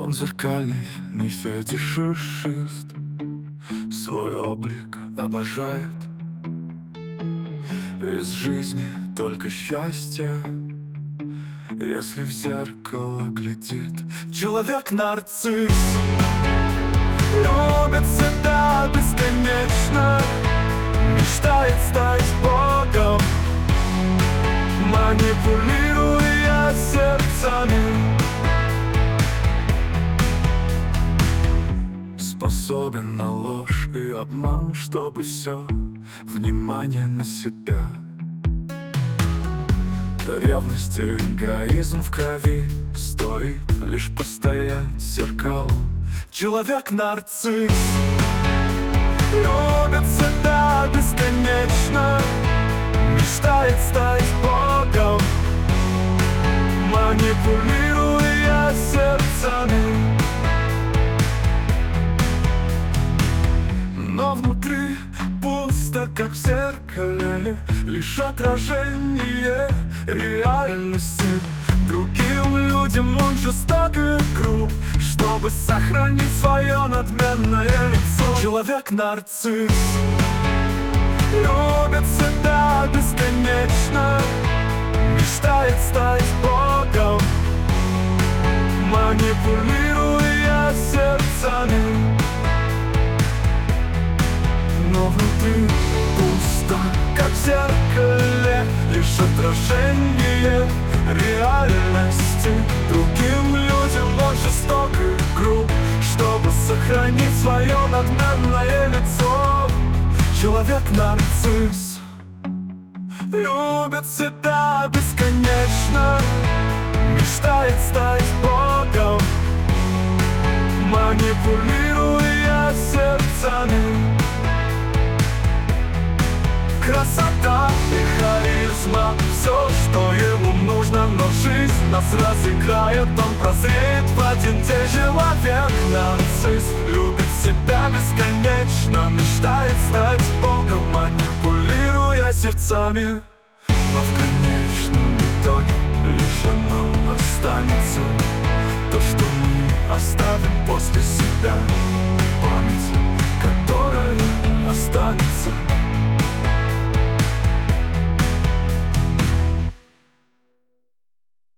Он зеркальный, не фетишист, свой облик обожает. Из жизни только счастье, если в зеркало глядит. Человек-нарцисс любит себя бесконечно, мечтает стать Богом, манипулируя сердцами. Способен на ложь и обман, чтобы все внимание на себя. Ревность и эгоизм в крови, стоит лишь постоять зеркалу. Человек-нарцисс любит себя бесконечно, мечтает стать Богом, манипулируя сердцами. Но внутри пусто, как в зеркале, лишь отражение реальности. Другим людям он жесток и груб, чтобы сохранить свое надменное лицо. Человек-нарцисс любит себя бесконечно, мечтает стать Богом, манипулируя сердцами. Но внутри пусто, как в зеркале, лишь отражение реальности. Другим людям он жесток и груб, чтобы сохранить свое надменное лицо. Человек-нарцисс любит себя бесконечно, мечтает стать Богом, манипулируя сердцами. Красота и харизма — все, что ему нужно, но жизнь нас разыграет, он прозреет в один день. Человек-нарцисс любит себя бесконечно, мечтает стать Богом, манипулируя сердцами. Но в конечном итоге лишь оно останется, то, что мы оставим после